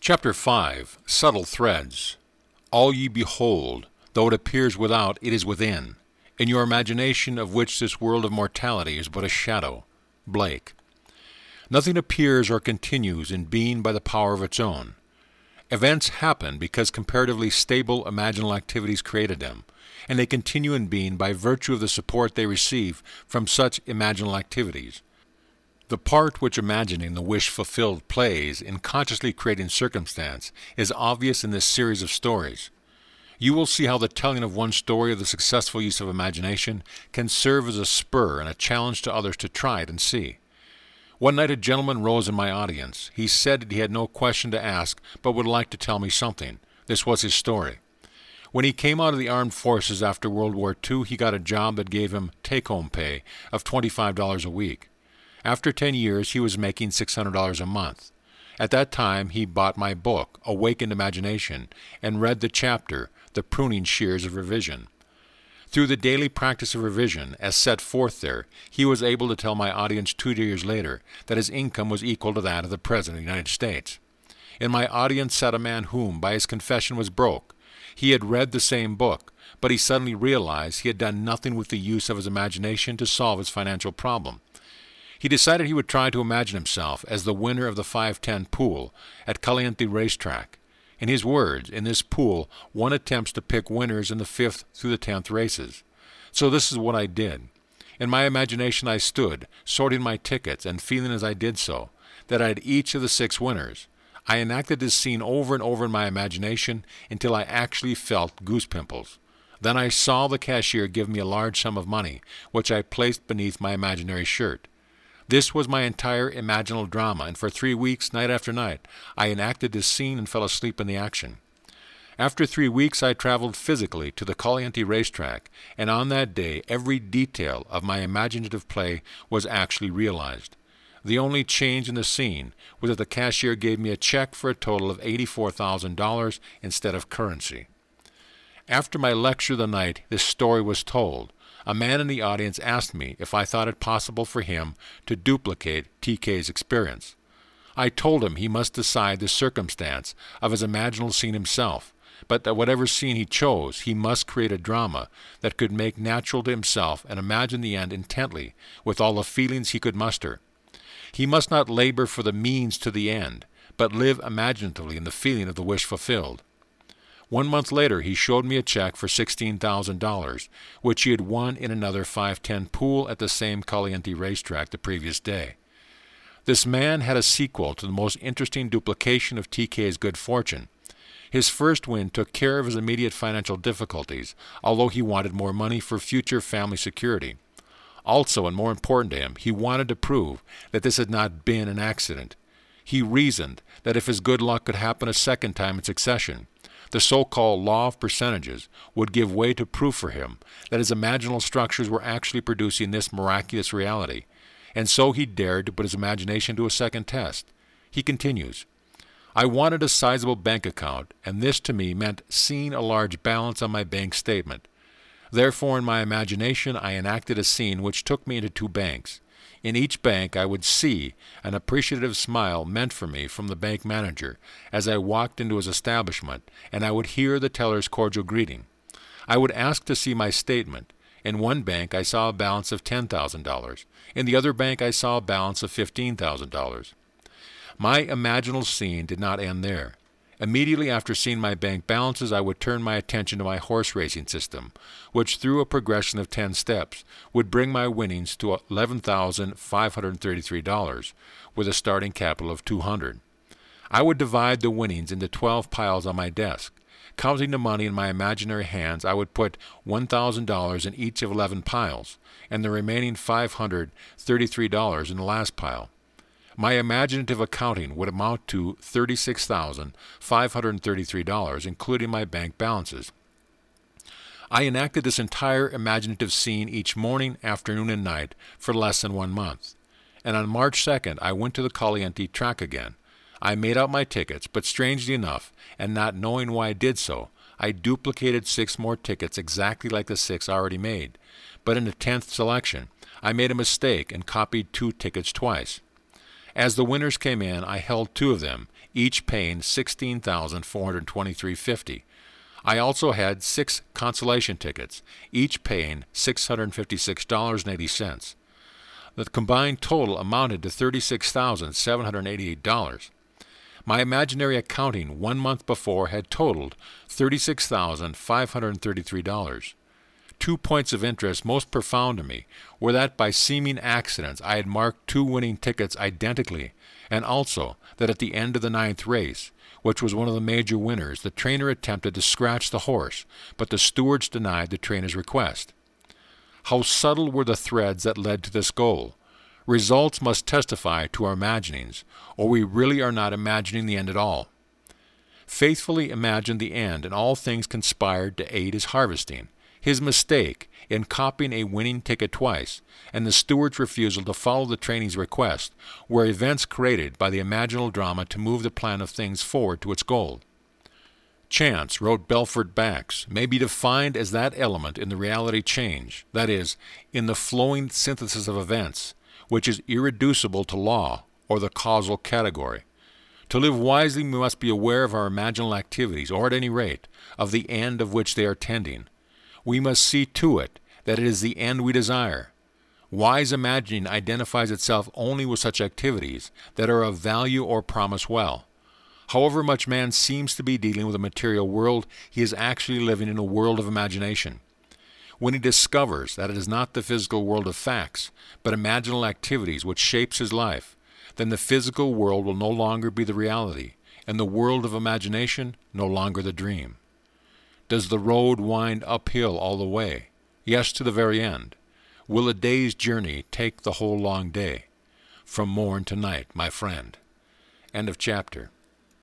Chapter 5. Subtle Threads. All ye behold, though it appears without, it is within. In your imagination, of which this world of mortality is but a shadow. Blake. Nothing appears or continues in being by the power of its own. Events happen because comparatively stable imaginal activities created them, and they continue in being by virtue of the support they receive from such imaginal activities. The part which imagining the wish fulfilled plays in consciously creating circumstance is obvious in this series of stories. You will see how the telling of one story of the successful use of imagination can serve as a spur and a challenge to others to try it and see. One night a gentleman rose in my audience. He said that he had no question to ask, but would like to tell me something. This was his story. When he came out of the armed forces after World War II, he got a job that gave him take-home pay of $25 a week. After 10 years, he was making $600 a month. At that time, he bought my book, Awakened Imagination, and read the chapter, The Pruning Shears of Revision. Through the daily practice of revision, as set forth there, he was able to tell my audience 2 years later that his income was equal to that of the President of the United States. In my audience sat a man whom, by his confession, was broke. He had read the same book, but he suddenly realized he had done nothing with the use of his imagination to solve his financial problem. He decided he would try to imagine himself as the winner of the 510 pool at Caliente Racetrack. In his words, in this pool, one attempts to pick winners in the 5th through the 10th races. So this is what I did. In my imagination I stood, sorting my tickets and feeling as I did so, that I had each of the 6 winners. I enacted this scene over and over in my imagination until I actually felt goose pimples. Then I saw the cashier give me a large sum of money, which I placed beneath my imaginary shirt. This was my entire imaginal drama, and for 3 weeks, night after night, I enacted this scene and fell asleep in the action. After 3 weeks, I traveled physically to the Caliente Racetrack, and on that day, every detail of my imaginative play was actually realized. The only change in the scene was that the cashier gave me a check for a total of $84,000 instead of currency. After my lecture of the night, this story was told. A man in the audience asked me if I thought it possible for him to duplicate TK's experience. I told him he must decide the circumstance of his imaginal scene himself, but that whatever scene he chose, he must create a drama that could make natural to himself and imagine the end intently with all the feelings he could muster. He must not labor for the means to the end, but live imaginatively in the feeling of the wish fulfilled. 1 month later, he showed me a check for $16,000, which he had won in another 510 pool at the same Caliente Racetrack the previous day. This man had a sequel to the most interesting duplication of TK's good fortune. His first win took care of his immediate financial difficulties, although he wanted more money for future family security. Also, and more important to him, he wanted to prove that this had not been an accident. He reasoned that if his good luck could happen a second time in succession, the so-called law of percentages would give way to proof for him that his imaginal structures were actually producing this miraculous reality, and so he dared to put his imagination to a second test. He continues, I wanted a sizable bank account, and this to me meant seeing a large balance on my bank statement. Therefore, in my imagination, I enacted a scene which took me into 2 banks. In each bank I would see an appreciative smile meant for me from the bank manager as I walked into his establishment, and I would hear the teller's cordial greeting. I would ask to see my statement. In one bank I saw a balance of $10,000. In the other bank I saw a balance of $15,000. My imaginal scene did not end there. Immediately after seeing my bank balances, I would turn my attention to my horse racing system, which through a progression of 10 steps would bring my winnings to $11,533, with a starting capital of $200. I would divide the winnings into 12 piles on my desk. Counting the money in my imaginary hands, I would put $1,000 in each of 11 piles, and the remaining $533 in the last pile. My imaginative accounting would amount to $36,533, including my bank balances. I enacted this entire imaginative scene each morning, afternoon, and night for less than 1 month. And on March 2nd, I went to the Caliente track again. I made out my tickets, but strangely enough, and not knowing why I did so, I duplicated 6 more tickets exactly like the 6 already made. But in the 10th selection, I made a mistake and copied 2 tickets twice. As the winners came in, I held 2 of them, each paying $16,423.50. I also had 6 consolation tickets, each paying $656.80. The combined total amounted to $36,788. My imaginary accounting 1 month before had totaled $36,533. 2 points of interest most profound to me were that by seeming accidents I had marked 2 winning tickets identically, and also that at the end of the 9th race, which was one of the major winners, the trainer attempted to scratch the horse, but the stewards denied the trainer's request. How subtle were the threads that led to this goal. Results must testify to our imaginings, or we really are not imagining the end at all. Faithfully imagined the end, and all things conspired to aid his harvesting. His mistake in copying a winning ticket twice, and the steward's refusal to follow the trainee's request, were events created by the imaginal drama to move the plan of things forward to its goal. Chance, wrote Belfort Bax, may be defined as that element in the reality change, that is, in the flowing synthesis of events, which is irreducible to law or the causal category. To live wisely, we must be aware of our imaginal activities, or at any rate, of the end of which they are tending. We must see to it that it is the end we desire. Wise imagining identifies itself only with such activities that are of value or promise well. However much man seems to be dealing with a material world, he is actually living in a world of imagination. When he discovers that it is not the physical world of facts, but imaginal activities which shapes his life, then the physical world will no longer be the reality, and the world of imagination no longer the dream. Does the road wind uphill all the way? Yes, to the very end. Will a day's journey take the whole long day? From morn to night, my friend. End of chapter.